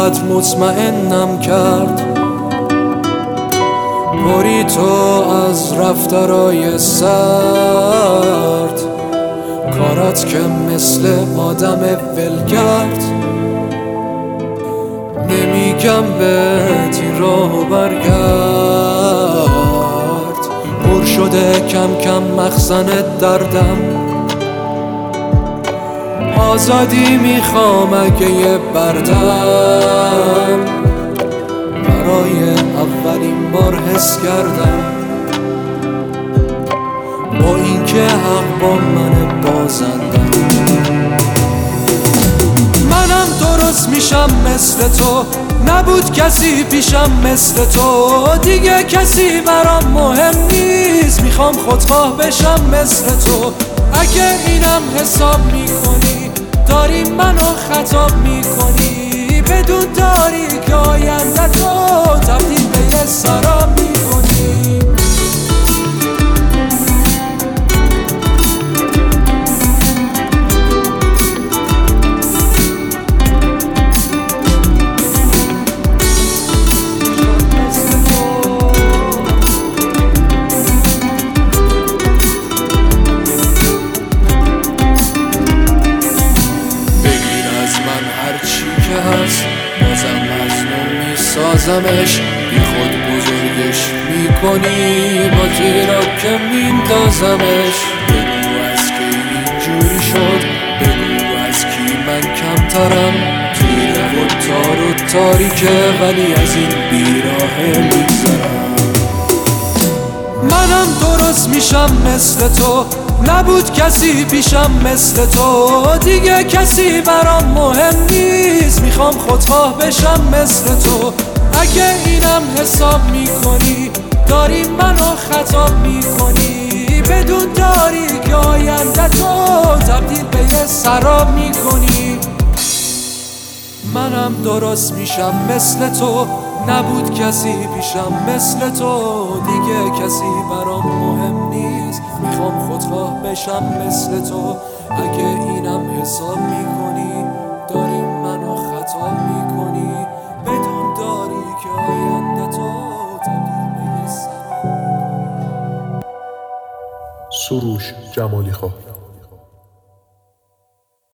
انقدر مطمئنم کرد، بری تو از رفتارای سرد، کارات که مثل آدم ولگرد. نمیگم بهت این راهو برگرد، پر شده کم کم مخزن دردم. آزادی میخوام اگه یه بردم، برای اولین بار حس کردم با اینکه حق با من بازندم. منم درست میشم مثل تو، نبود کسی پیشم مثل تو، دیگه کسی برام مهم نیست، میخوام خودخواه بشم مثل تو. اگه اینم حساب میکنی داری منو خطاب میکنی، بدون داری که آینده تو تبدیل به یه سراب میکنی. هست بازم مظلوم میسازمش، بی خود بزرگش میکنی، با تیراب که میندازمش. بگو از کی اینجوری شد، بگو از کی من کمترم، تیره و تار و تاریکه ولی از این بیراهه میگذرم. منم درست میشم مثل تو، نبود کسی پیشم مثل تو، دیگه کسی برام مهم نیست، میخوام خودخواه بشم مثل تو. اگه اینم حساب میکنی داری منو خطاب میکنی، بدون داری که آینده تو تبدیل به یه سراب میکنی. منم درست میشم مثل تو، نبود کسی پیشم مثل تو، دیگه کسی برام مهم نیست، میخوام خودخواه بشم مثل تو. اگه اینم حساب میکنی داری منو خطاب میکنی، بدون داری که آینده تو تبدیل به یه سراب. سروش جمالی خواه.